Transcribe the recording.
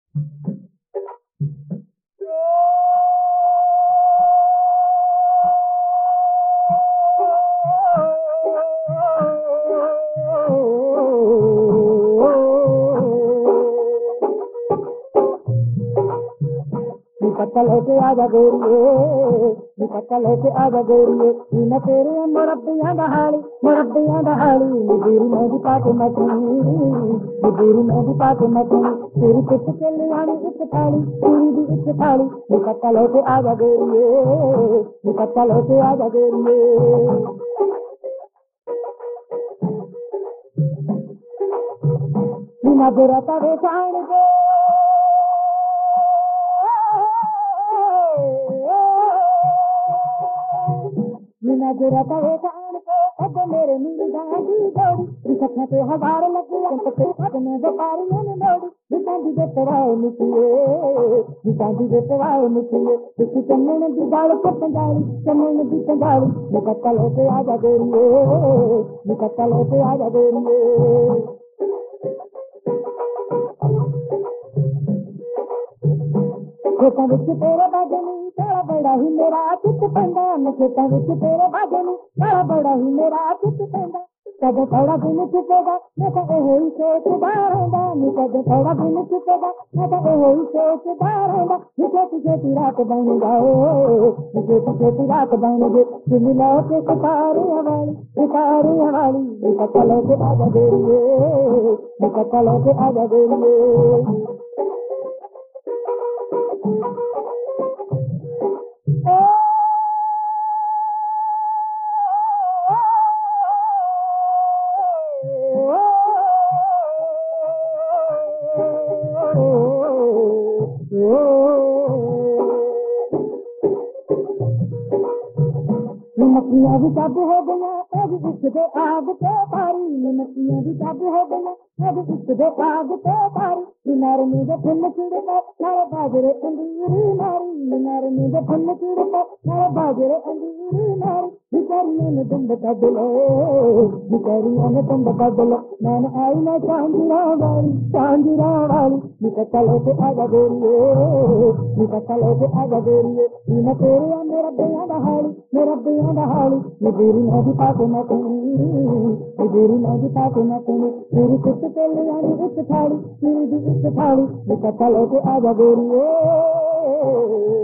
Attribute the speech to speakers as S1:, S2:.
S1: निकल होके आजा गोरिए, निकल होके आजा गोरिए, न तेरे मुरब्बियां दहाड़ी, निजीरी में भी पाके मचनी, निजीरी में भी पाके मचनी, तेरी कुछ चल आनी इस थाली, तेरी भी इस थाली, निकल होके आजा गोरिए, निकल होके आजा गोरिए। बिना बुरा तवे जान दे, बिना बुरा तवे जान दे, अब मेरे नींद जागी दौड़ी, रिसखा पे हवार लगी, अंत पे अपने व्यापारियों ने दौड़ी, बिसांदी दे तवाए निकले, बिसांदी दे तवाए निकले, किसी चन्ने ने बिगाड़ को पंजाली, चन्ने ने भी पंजाली, निकल होके आजा गोरिए, निकल होके आजा गोरिए। खेता विच तेरे बाजनी काला बड़ा ही मेरा चित पैंदा, खेता विच तेरे बाजनी काला बड़ा ही मेरा चित पैंदा, कद थोड़ा दिन चुकेगा मैं तो यही सोचदा रहंदा, कद थोड़ा दिन चुकेगा मैं तो यही सोचदा रहंदा, छेती छेती रात बन जाए, छेती रात बन जाए, दिल के सितारियां वाली, निकल के आजा गोरिए, निकल के आजा गोरिए। मक्खियां भी कब हो गया अब उसके आग पे पारी, मक्खियां भी कब हो गया अब उसके आग पे पारी, मीनार में जो फुल चिड़ता सारे बाजरे अंदूरी मारी, मीनार में जो फुल चिड़ता सारे बाजरे अंदूरी मारी, बिचारियों ने दंड कद लो, बिचारियों ने दंड कद लो, मैंने आई ना चांदरा वाली, निकल होके आजा गोरिए, निकल होके आजा गोरिए, न तेरे मेरा दहाड़ी, निजीरी में भी पाके मचनी, निजीरी में भी पाके मचनी, तेरी कुछ चल आनी इस थाली, तेरी भी इस थाली, निकल होके आजा गोरिए।